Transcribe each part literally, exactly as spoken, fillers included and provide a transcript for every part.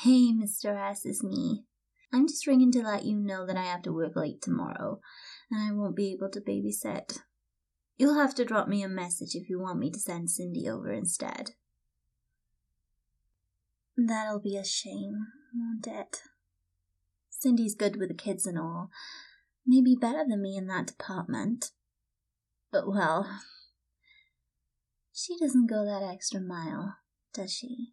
Hey, Mister S, it's me. I'm just ringing to let you know that I have to work late tomorrow, and I won't be able to babysit. You'll have to drop me a message if you want me to send Cindy over instead. That'll be a shame, won't it? Cindy's good with the kids and all. Maybe better than me in that department. But well, she doesn't go that extra mile, does she?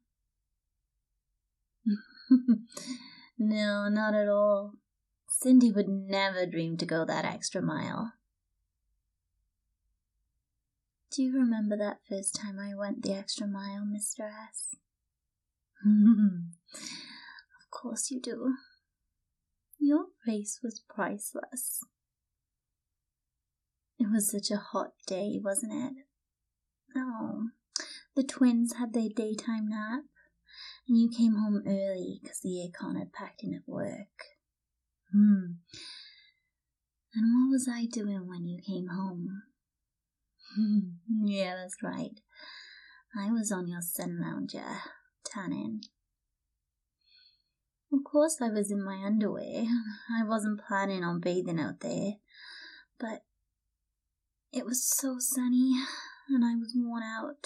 No, not at all. Cindy would never dream to go that extra mile. Do you remember that first time I went the extra mile, Mister S? Of course you do. Your face was priceless. It was such a hot day, wasn't it? Oh, the twins had their daytime nap, and you came home early because the aircon had packed in at work. Hmm. And what was I doing when you came home? Yeah, that's right. I was on your sun lounger, tanning. Of course I was in my underwear. I wasn't planning on bathing out there, but it was so sunny, and I was worn out.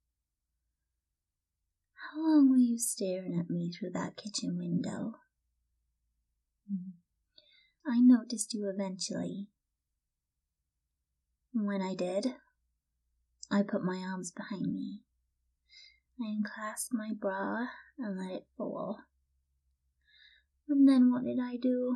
How long were you staring at me through that kitchen window? I noticed you eventually. When I did, I put my arms behind me. I unclasped my bra and let it fall. And then what did I do?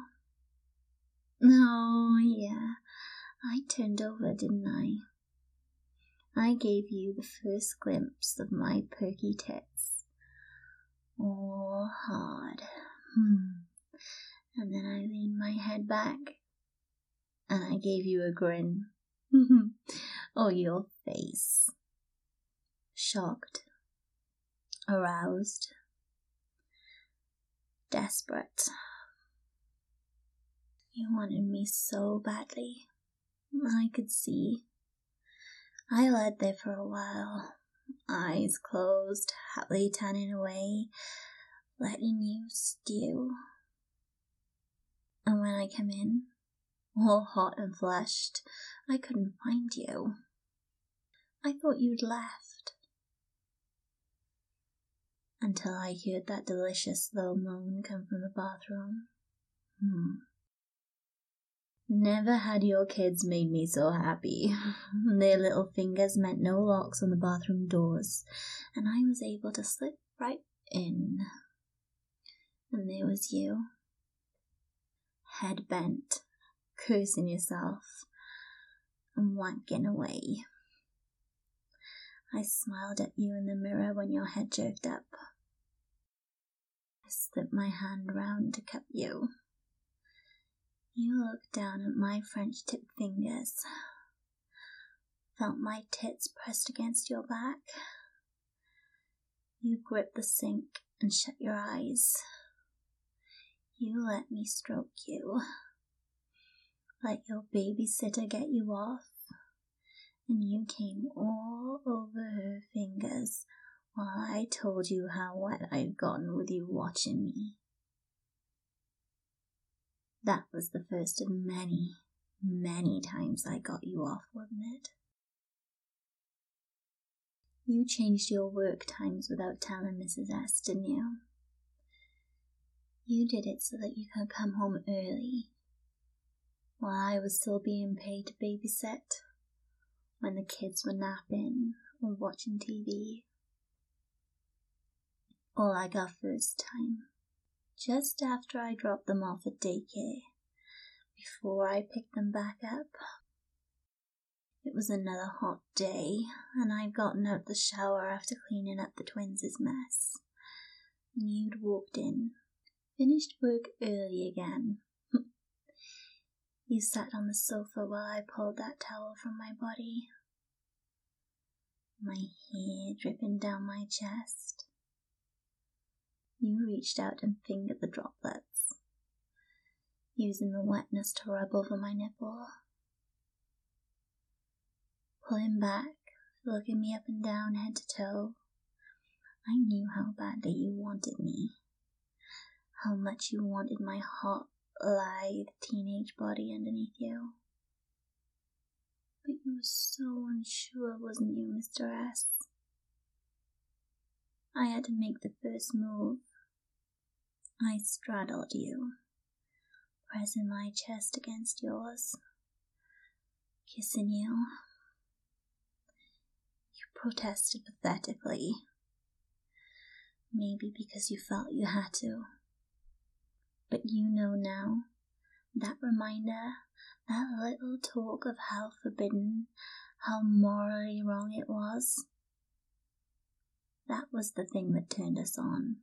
Oh, yeah, I turned over, didn't I? I gave you the first glimpse of my perky tits. All hard. Hmm. And then I leaned my head back, and I gave you a grin. Oh, your face. Shocked. Aroused. Desperate. You wanted me so badly. I could see. I lay there for a while, eyes closed, happily tanning away, letting you stew. And when I came in, all hot and flushed, I couldn't find you. I thought you'd left. Until I heard that delicious low moan come from the bathroom. Hmm. Never had your kids made me so happy. Their little fingers meant no locks on the bathroom doors, and I was able to slip right in. And there was you, head bent, cursing yourself, and wanking away. I smiled at you in the mirror when your head jerked up. I slipped my hand round to cup you. You looked down at my French tip fingers, felt my tits pressed against your back. You gripped the sink and shut your eyes. You let me stroke you, let your babysitter get you off, and you came all over her fingers while I told you how wet I'd gotten with you watching me. That was the first of many, many times I got you off, wasn't it? You changed your work times without telling Missus S, didn't you? You did it so that you could come home early, while I was still being paid to babysit, when the kids were napping or watching T V. Or like our first time, just after I dropped them off at daycare, before I picked them back up. It was another hot day, and I'd gotten out the shower after cleaning up the twins' mess. And you'd walked in, finished work early again. You sat on the sofa while I pulled that towel from my body, my hair dripping down my chest. You reached out and fingered the droplets, using the wetness to rub over my nipple. Pulling back, looking me up and down head to toe, I knew how badly you wanted me. how much you wanted my hot, lithe teenage body underneath you. But you were so unsure, wasn't you, Mister S? I had to make the first move. I straddled you, pressing my chest against yours, kissing you. You protested pathetically. Maybe because you felt you had to. But you know now, that reminder, that little talk of how forbidden, how morally wrong it was, that was the thing that turned us on.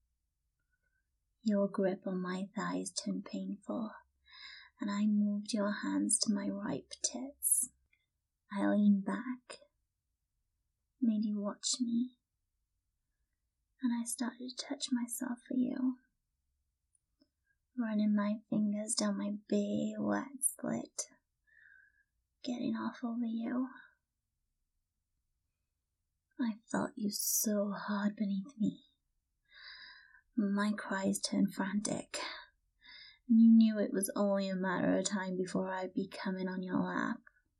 Your grip on my thighs turned painful, and I moved your hands to my ripe tits. I leaned back, made you watch me, and I started to touch myself for you, running my fingers down my big wet slit, getting off over you. I felt you so hard beneath me. My cries turned frantic, and you knew it was only a matter of time before I'd be coming on your lap.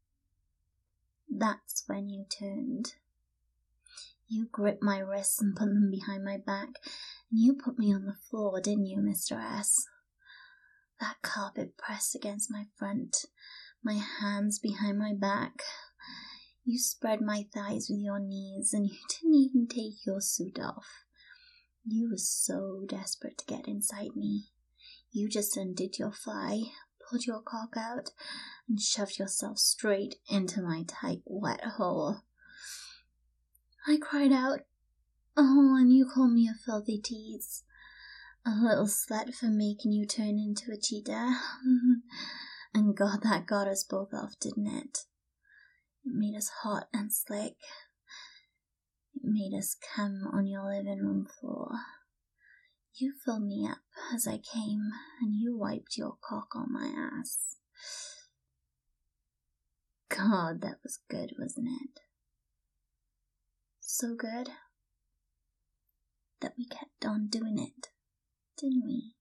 That's when you turned. You gripped my wrists and put them behind my back, and you put me on the floor, didn't you, Mister S? That carpet pressed against my front, my hands behind my back. You spread my thighs with your knees, and you didn't even take your suit off. You were so desperate to get inside me. You just undid your fly, pulled your cock out, and shoved yourself straight into my tight, wet hole. I cried out, oh, and you called me a filthy tease. A little slut for making you turn into a cheetah. And God, that got us both off, didn't it? It made us hot and slick. It made us come on your living room floor. You filled me up as I came, and you wiped your cock on my ass. God, that was good, wasn't it? So good that we kept on doing it, didn't we?